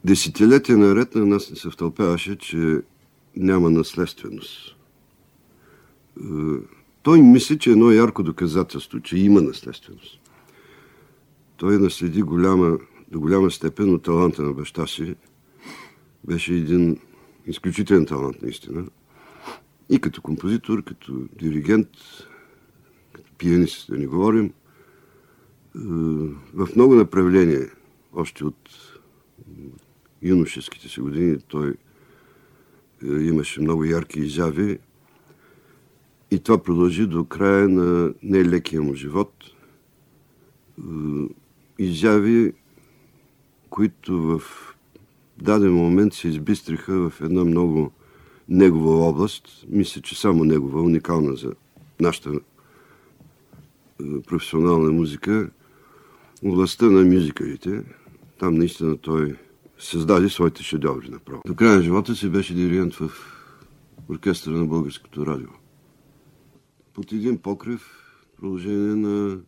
Десетилетия наред на нас не се втълпяваше, че няма наследственост. Той мисли, че едно ярко доказателство, че има наследственост. Той наследи до голяма степен от таланта на баща си. Беше един изключителен талант, наистина. И като композитор, като диригент, като пианист, да не говорим. В много направления, още от юношеските си години, той имаше много ярки изяви. И това продължи до края на нелекия му живот. Изяви, които в даден момент се избистриха в една много негова област. Мисля, че само негова, уникална за нашата професионална музика. Областта на мюзикалите. Там наистина той създаде своите шедьоври направо. До края на живота си беше диригент в оркестъра на Българското радио. Под един покрив в продължение на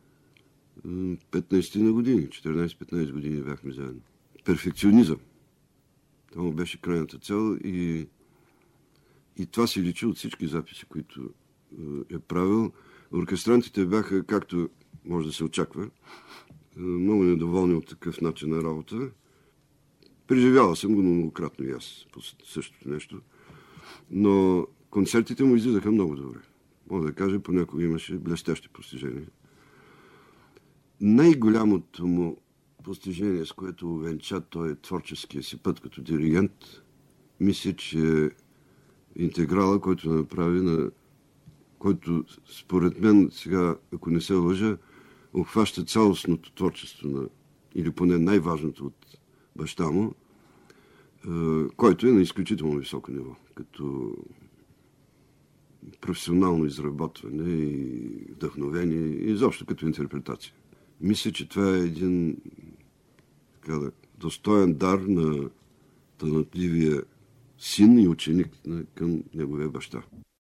15 на години, 14-15 години бяхме заедно. Перфекционизъм. Това му беше крайната цел и това се личи от всички записи, които е правил. Оркестрантите бяха, както може да се очаква, много недоволни от такъв начин на работа. Преживяла съм го многократно и аз по същото нещо. Но концертите му излизаха много добре. Мога да кажа, понякога имаше блестящи постижения. Най-голямото му постижение, с което увенча той творческия си път като диригент, мисля, че интеграла, който направи, който според мен сега, ако не се лъжа, обхваща цялостното творчество или поне най-важното от баща му, който е на изключително високо ниво, като професионално изработване и вдъхновение, и изобщо като интерпретация. Мисля, че това е един достоен дар на талантливия син и ученик към неговия баща.